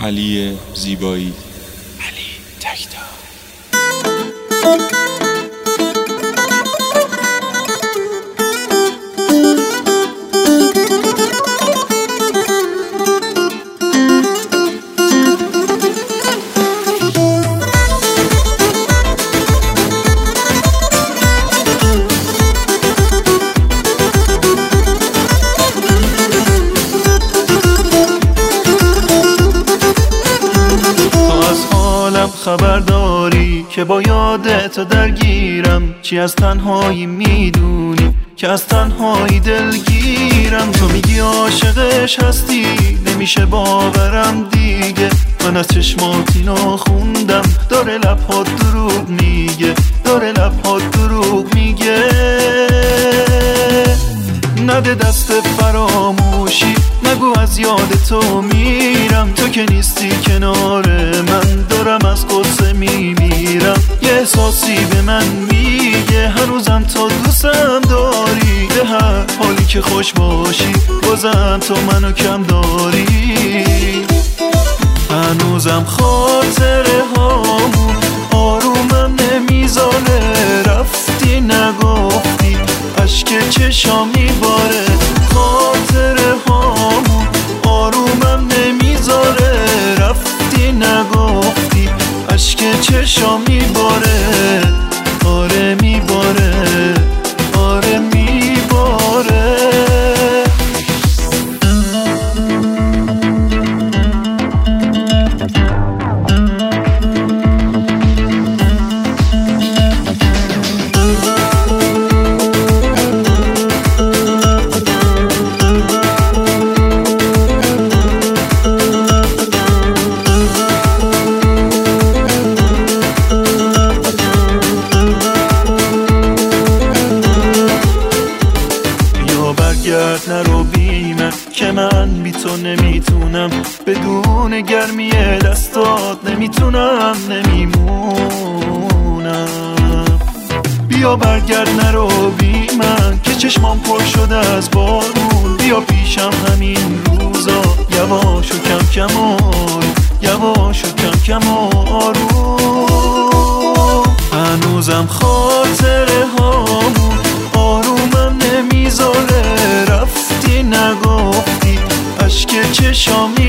علی زیبایی، علی تکتا. خبر داری که با یادت درگیرم، چی از تنهایی میدونی که از تنهایی دلگیرم. تو میگی عاشقش هستی، نمیشه باورم دیگه. من از چشمات اینو خوندم، داره لبهات دروغ میگه، داره لبهات دروغ میگه. نده دست فراموشی، نگو از یاد تو میرم. تو که نیستی کنار من، دارم از قصه میمیرم. یه احساسی به من میگه هنوزم تو دوستم داری. به هر حالی که خوش باشی، بازم تو منو کم داری. هنوزم خاطره هامون آرومم نمیذاره. رفتی نگفتی، اشک چشام میباره. خاطره هامون آرومم نمیذاره. رفتی نگفتی، اشک چشام میباره. آره میباره، آره میباره. برگرد نرو بی من، که من بی تو نمیتونم. بدون گرمی دستات نمیتونم، نمیمونم. بیا برگرد نرو بی من، که چشمام پر شده از بارون. بیا پیشم همین روزا، یواش و کم کم آروم، یواش و کم کم آروم. هنوزم خاطره هامون آرومم نمیذاره. رفتی نگفتی، اشک چشام